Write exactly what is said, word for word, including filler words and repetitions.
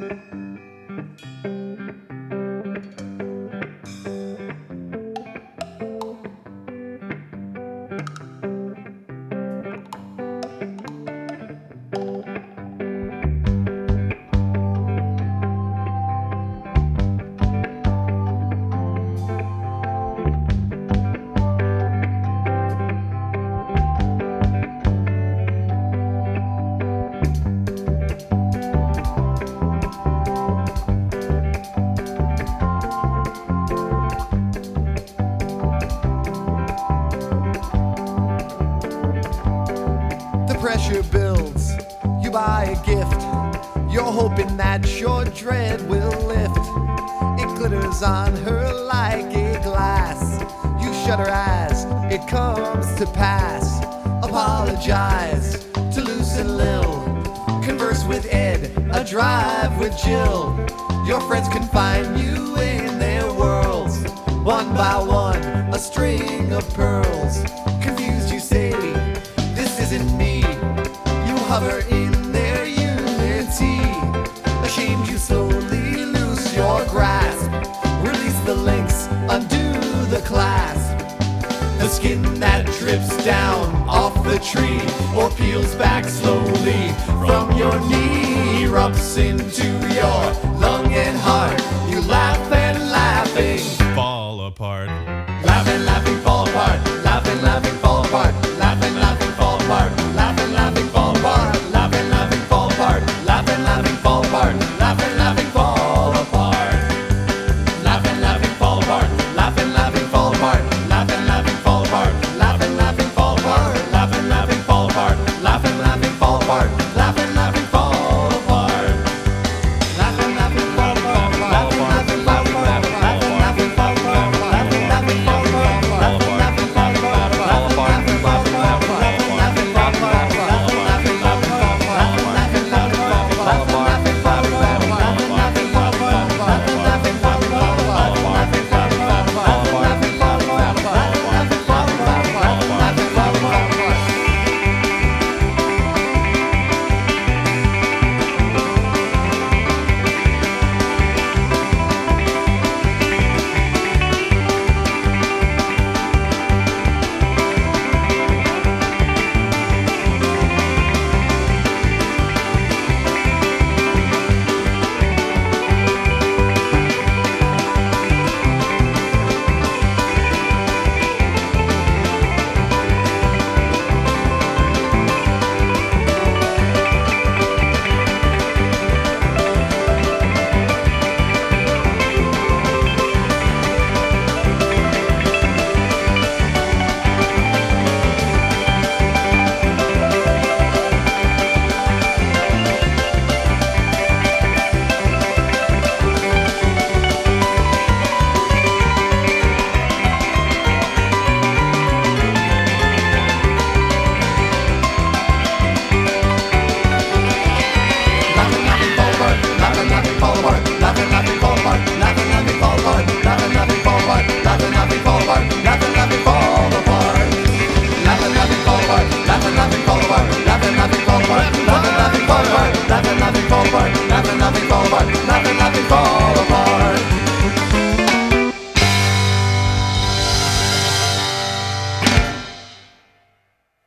Pressure builds, you buy a gift, you're hoping that your dread will lift. It glitters on her like a glass, you shut her eyes, it comes to pass. Apologize to Luce and Lil, converse with Ed, a drive with Jill. Your friends can find you in their worlds, one by one, a string of pearls. Confused you say, this isn't me. Hover in their unity. Ashamed you slowly loose your grasp. Release the links, undo the clasp. The skin that drips down off the tree or peels back slowly from your knee erupts into your lung and heart. You laugh and laughing fall apart. Laughing, laughing, fall apart. Laughing, laughing, fall apart. Laughing, laughing, fall apart. Laughing, laughing, fall apart. Laughing, laughing, fall apart. Laughing, laughing, fall apart. Laughing,